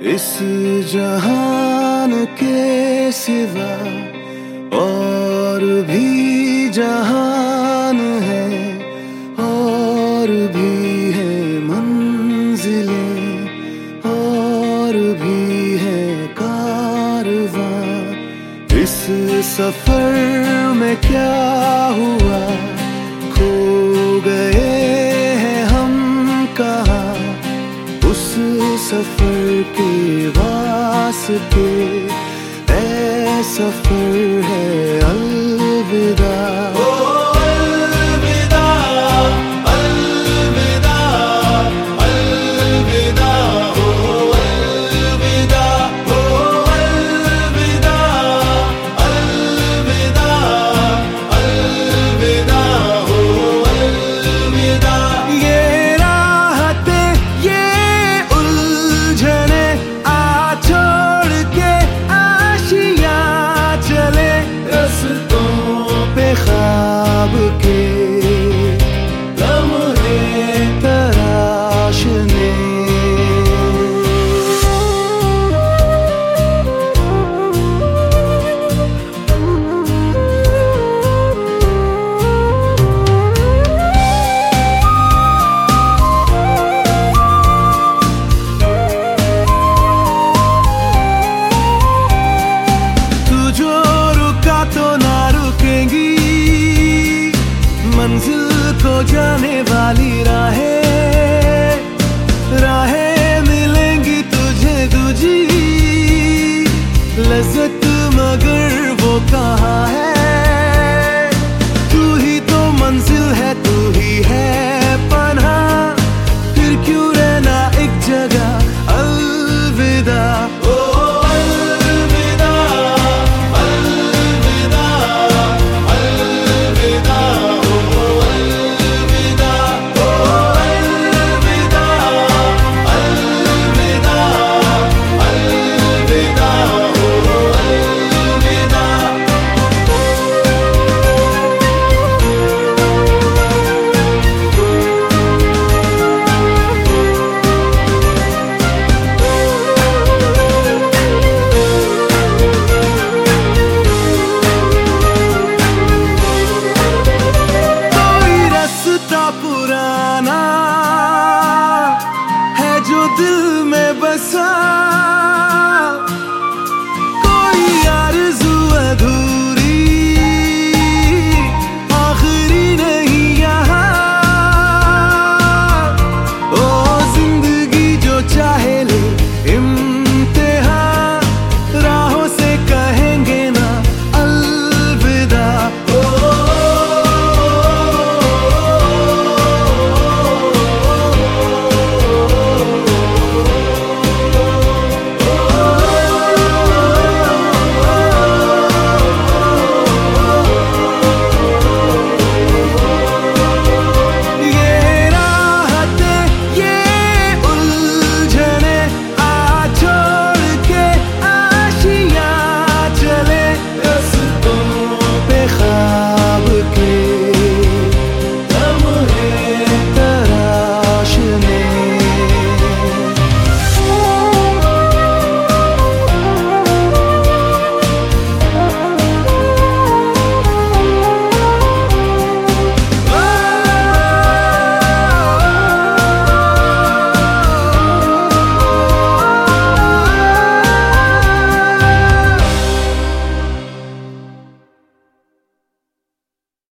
इस जहान के सिवा और भी जहान है, और भी है मंजिलें, और भी है कारवां। इस सफर में क्या हुआ, खो गए हैं हम कहाँ। उस सफर के वास्ते ऐ सफर है अलविदा। अलविदा, अलविदा, अलविदा, अलविदा, अलविदा, अलविदा, अलविदा, अलविदा। ये राहतें, ये उलझने, आ छोड़ के आशियाँ चले रस्तों पे ख्वाब के लम्हे तराशने। मंजिल को जाने वाली राहें मिलेंगी तुझे दूजी। लज़्ज़त मगर वो कहाँ है,